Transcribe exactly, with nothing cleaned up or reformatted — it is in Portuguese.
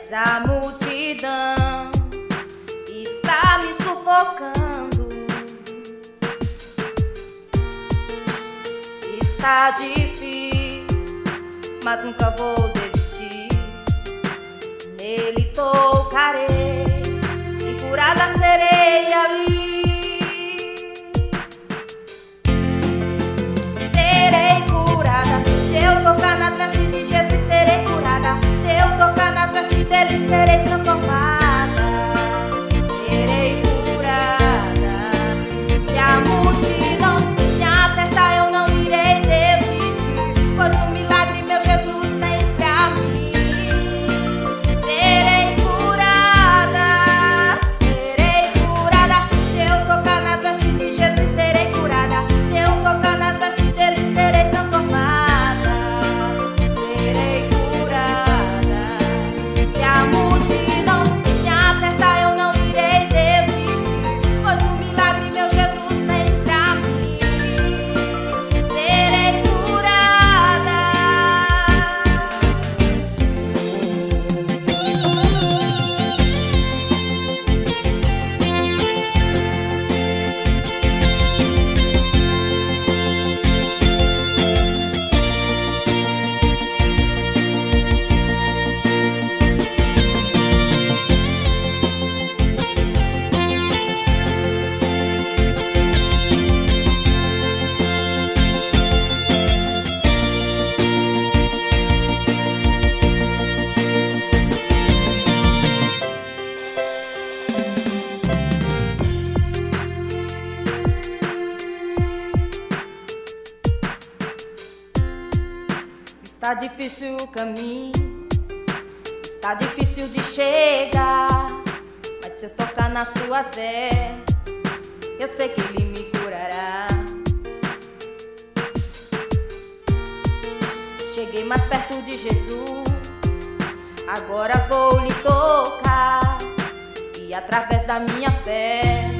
mas a multidão está me sufocando. Está difícil, mas nunca vou desistir. Nele tocarei e curada serei ali. Serei curada, se eu tocar nas vestes de Jesus serei curada. Se eu tocar nas vestes dele serei transformada. Serei curada, se a multidão me apertar eu não irei desistir, pois o milagre meu Jesus tem pra mim. Serei curada, serei curada, se eu tocar nas vestes de Jesus serei curada. Se eu tocar nas vestes dele serei transformada. Serei curada, se a multidão me apertar eu não irei desistir, pois o milagre meu Jesus tem pra mim. Serei curada. Está difícil o caminho, está difícil de chegar, mas se eu tocar nas suas vestes, eu sei que ele me curará. Cheguei mais perto de Jesus, agora vou lhe tocar, e através da minha fé